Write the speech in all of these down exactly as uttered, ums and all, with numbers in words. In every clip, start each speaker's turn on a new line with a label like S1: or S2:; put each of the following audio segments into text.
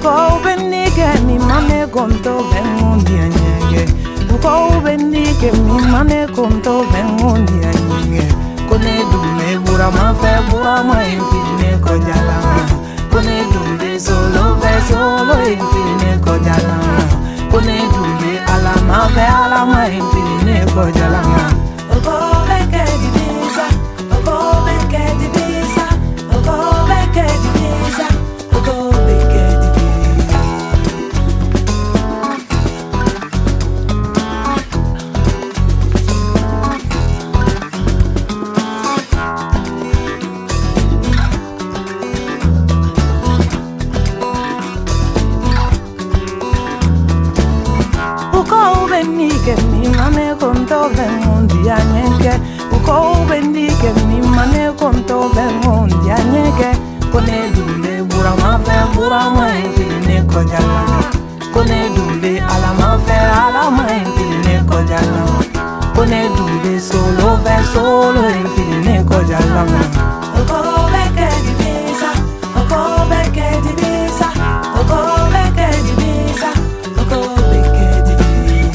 S1: Uko benike mi mane konto vengundi anyege. Uko benike mi mane konto vengundi anyege. Kone dume bura ma fe bura ma infine ko jalanga. Kone dume solo fe solo infine ko jalanga. Kone dume ala ma fe ala ma infine ko jalanga. Uko beke di visa, uko beke di visa, uko beke di visa, uko beke di visa. Uko benike mi mane konto vengundi anyeke. Uko benike mi mane konto vengundi anyeke. Kone dumbe bura ma fe bura ma infine ko jalanga. Kone dumbe ala ma fe ala ma infine ko jalanga. Kone dumbe solo fe solo infine ko jalanga. Uko beke di visa, uko beke di visa, uko beke di visa, uko beke di visa.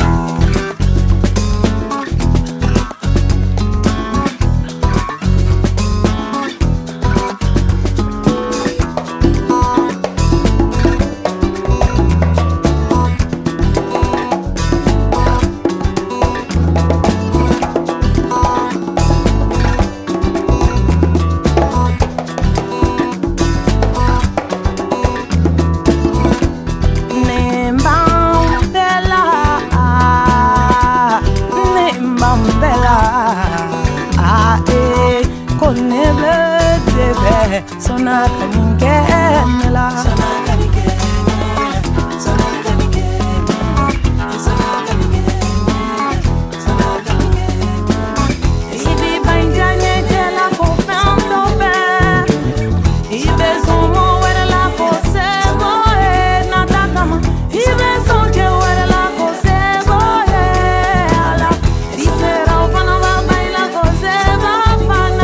S1: Sona kaningenela, sona kaningenela, sona kaningenela, sona kaningenela, sona kaningenela. Ibi banjanye jela ko fendo be, ibe somo wera la ko sebo e natakama, ibe sonje wera la ko sebo e ala, disera ufana wa baila ko sebo fana.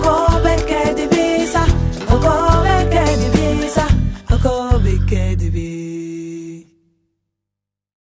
S1: Get the